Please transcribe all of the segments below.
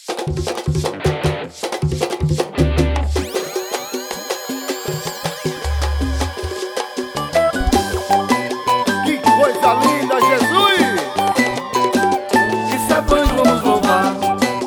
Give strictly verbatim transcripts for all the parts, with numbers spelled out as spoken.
Que coisa linda, Jesus! Que sabões vamos louvar.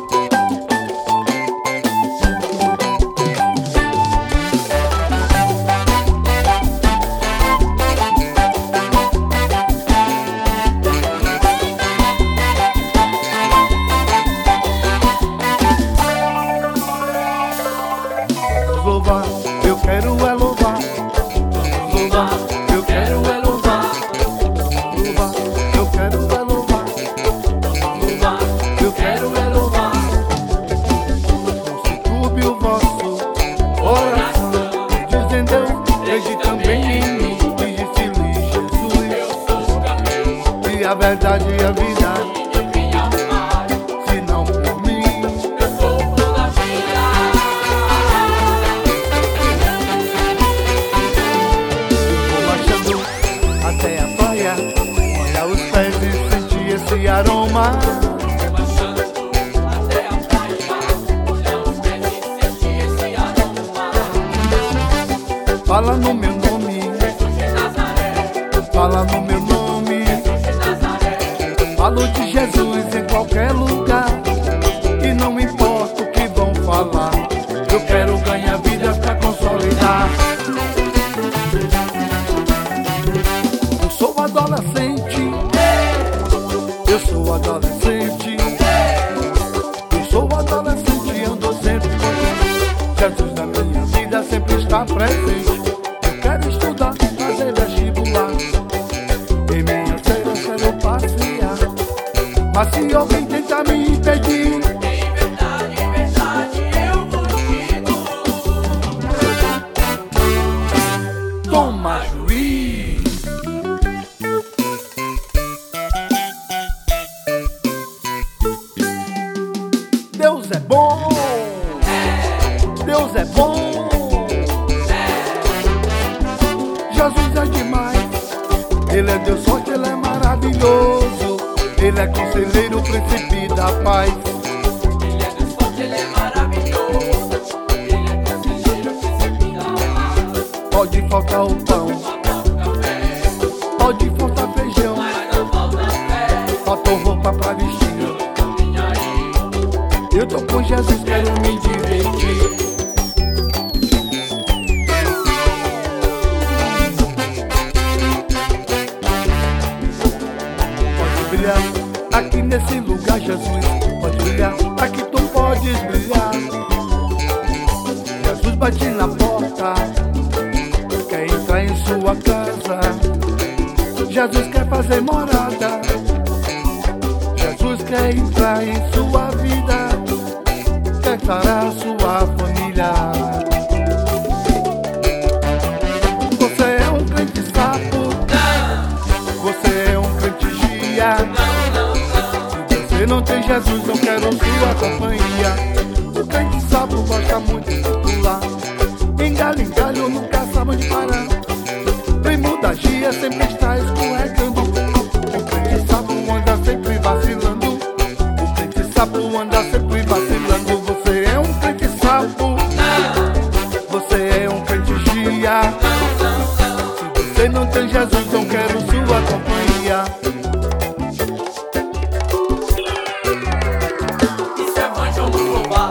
Louvar, eu quero é louvar. Louvar, eu quero é louvar. Louvar, eu quero é louvar. Louvar, eu quero é louvar. Não se turbe o vosso coração, dizendo eu, vejo também em mim. E disse-lhe Jesus, eu sou o caminho, e a verdade e a vida. Se não por mim, eu sou o pão da vida. Até a praia, olha os pés e sentir esse aroma. Até a praia, olha os pés e sentir esse aroma. Fala no meu nome, Jesus de Nazaré, fala no meu nome. Jesus de Nazaré. Falo de Jesus em qualquer lugar, e não importa o que vão falar. Eu quero ganhar vida pra consolidar. Eu sou adolescente, eu sou adolescente, eu sou adolescente, ando sempre com Jesus na minha vida, sempre está presente. Eu quero estudar, fazer vestibular, em minha cera quero passear. Mas se alguém tentar me impedir, Em verdade, em verdade, eu vou digo. toma juiz. Deus é bom, Deus é bom, Jesus é demais. Ele é Deus forte, Ele é maravilhoso, Ele é conselheiro, príncipe da paz. Ele é Deus forte, ele é maravilhoso. Ele é conselheiro, príncipe da paz. Pode faltar o pão, Falta o café, pode faltar feijão, mas não falta fé. faltou roupa pra vestir. Caminha aí, Eu tô com Jesus, quero me divertir. Pode brilhar aqui nesse lugar, Jesus. Pode brilhar, aqui tu podes brilhar. Jesus bate na porta, quer entrar em sua casa. Jesus quer fazer morada, Jesus quer entrar em sua vida, quer sarar sua família. Você é um crente sapo, você é um crente chia. Se você não tem Jesus, não quero sua companhia. O crente sapo gosta muito de pular, em galho em galho nunca sabe onde parar. Primo da gia sempre está escorregando. O crente sapo anda sempre vacilando. O crente sapo anda sempre vacilando. Você é um crente sapo, você é um crente chia. Se você não tem Jesus, não quero sua companhia. isso é bom, vamos louvar.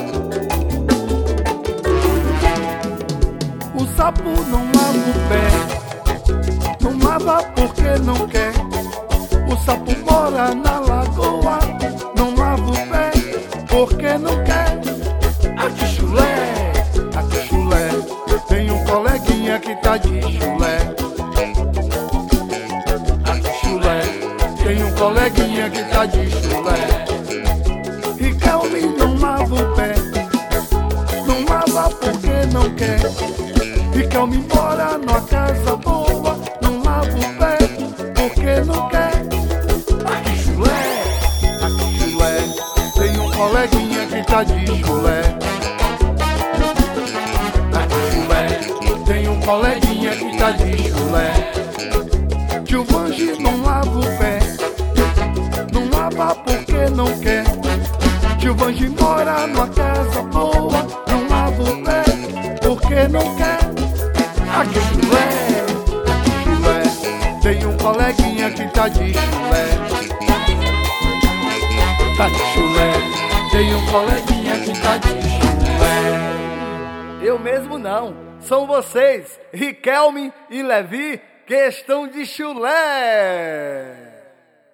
O sapo não lava o pé, não lava porque não quer. O sapo mora na lagoa, não lava o pé porque não quer. Aqui chulé, aqui chulé, tem um coleguinha que tá de chulé. Aqui chulé, tem um coleguinha que tá de chulé. Riquelme não lava o pé, não lava porque não quer. Riquelme mora numa casa boa, não lava o pé porque não quer. Aqui chulé, aqui chulé, tem um coleguinha que tá de chulé. Aqui chulé, tem um coleguinha que tá de chulé. Tio Vange não lava o pé, não lava porque não quer. Gilvange mora numa casa boa, não lava o pé, porque não quer. Aqui chulé, aqui chulé, tem um coleguinha que tá de chulé. Tá de chulé, tem um coleguinha que tá de chulé. Eu mesmo não, são vocês, Riquelme e Levi, que estão de chulé.